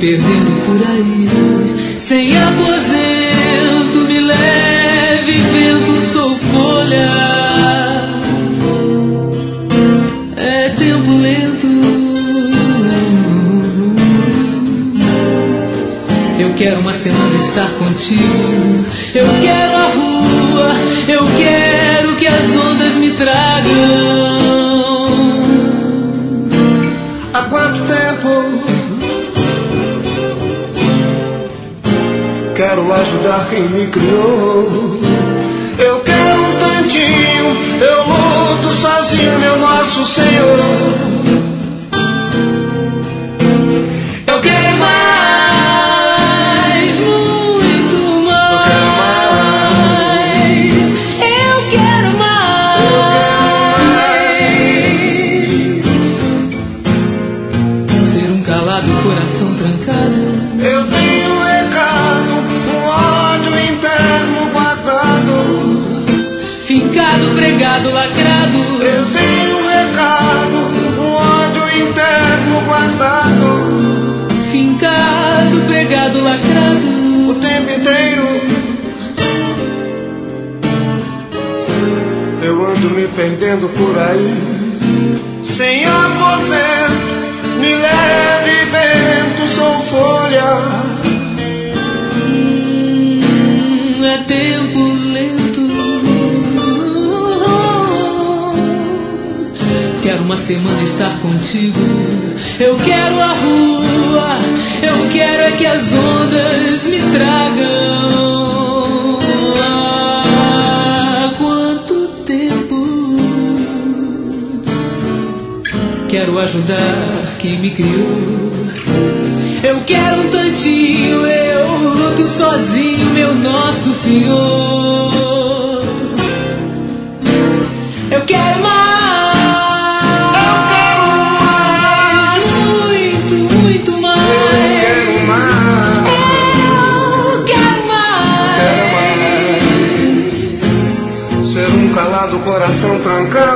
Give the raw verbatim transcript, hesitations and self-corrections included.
perdendo por aí. Sem aposento, me leve, vento, sou folha. É tempo lento. Eu quero uma semana estar contigo. Eu quero a rua, eu quero que as ondas me tragam. Há quanto tempo quero ajudar quem me criou? Eu quero um tantinho, eu luto sozinho, meu nosso Senhor. Eu quero mais, muito mais. Eu quero mais. Ser um calado, coração trancado. Eu tenho um recado, um ódio interno guardado, fincado, pregado, lacrado. Eu tenho um recado, um ódio interno guardado, fincado, pregado, lacrado, o tempo inteiro. Eu ando me perdendo por aí, sem aposento, me leve, vento, sou folha. Hum, é tempo lento. Quero uma semana estar contigo. Eu quero a rua, eu quero é que as ondas me tragam. Ah, quanto tempo. Quero ajudar quem me criou. Eu quero um tantinho, eu luto sozinho, meu nosso Senhor. Eu quero mais. Calado, coração trancado.